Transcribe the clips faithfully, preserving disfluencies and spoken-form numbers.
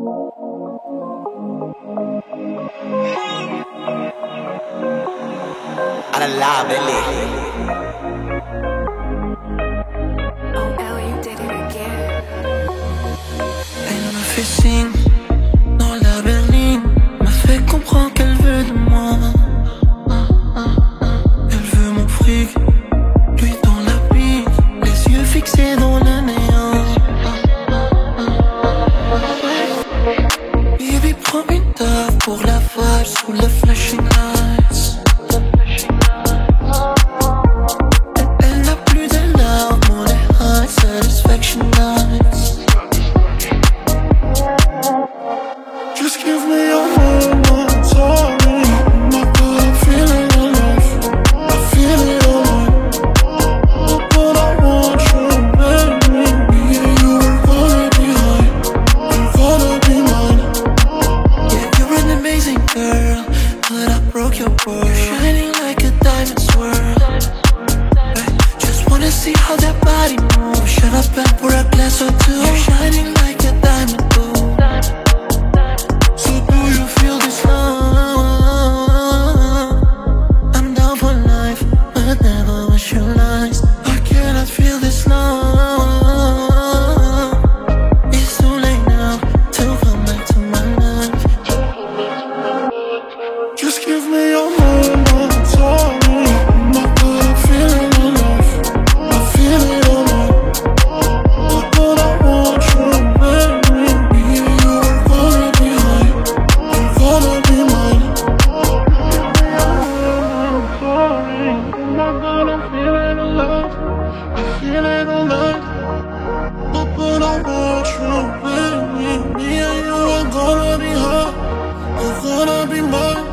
I done lied lately. Oh, L, you did it again. Elle me fait signe dans la berline, me fait comprendre qu'elle veut de moi. Elle veut mon fric, lui dans la pique, les yeux fixés dans le néant. Baby, prends une taf pour la vibe sous le flashing lights. Elle n'a plus de larmes, on est high satisfaction nights. Just give me your moment, sorry. My God, I'm feeling alive. I feel it alive. But I want you, baby. Me and you are gonna be high. You're gonna be mine. Yeah, you're an amazing girl, but I broke your world. You're shining like a diamond swirl. Hey, just wanna see how that body moves. Shut up and pour a glass or two. You're shining like a diamond boo. Gonna be mine.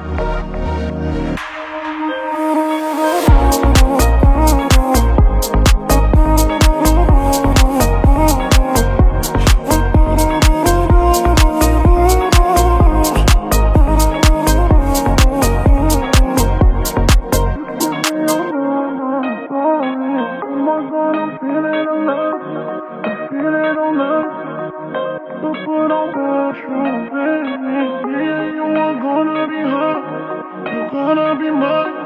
But I want you, baby. Me and you are gonna be high. You're gonna be mine.